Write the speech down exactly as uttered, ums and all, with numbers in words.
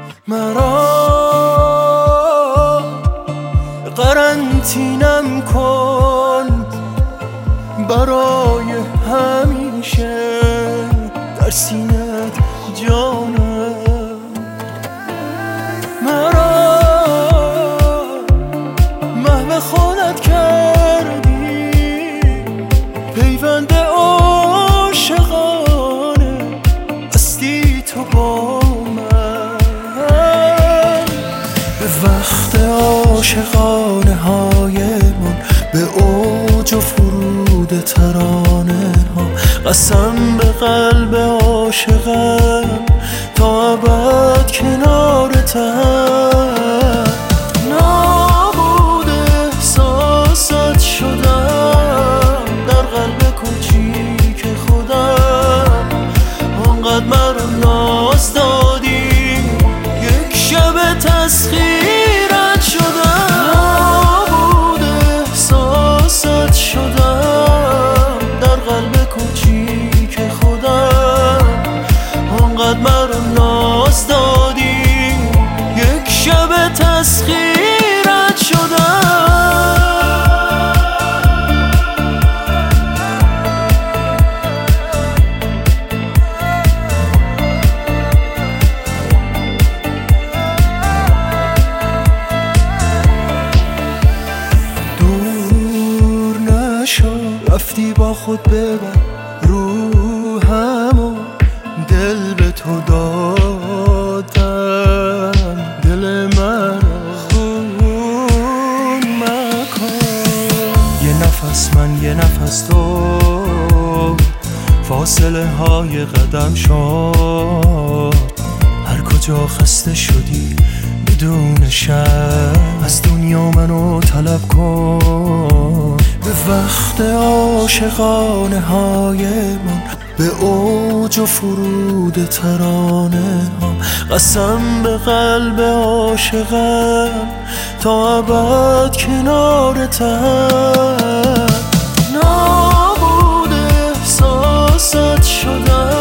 مرا قرنطینم کن برای همیشه در سینت جانم. مرا محو خودت کردی پیوند عاشقانه هستی تو با من. به وقت عاشقانه های من به اوج و فرود ترانه ها قسم به قلب عاشقم تا ابد کنارتم. نابود احساسات شدم در قلب کوچیک خودم. آنقدر مرا ناز دادی یک شب تسخیرت شدم. نابود احساسات شدم در قلب کوچیک خودم. آنقدر مرا ناز دادی یک شب تسخیرت شدم. دور نشو رفتی با خود ببر روحم و دل به تو دادم. دل من خون مکن. یه نفس من یه نفس تو فاصله های قدم شد. هر کجا خسته شدی بدون شک از دنیا منو طلب کن. به وقت عاشقانه های من به اوج و فرود ترانه ها قسم به قلب عاشقم تا ابد کنارتم. نابود احساسات شدم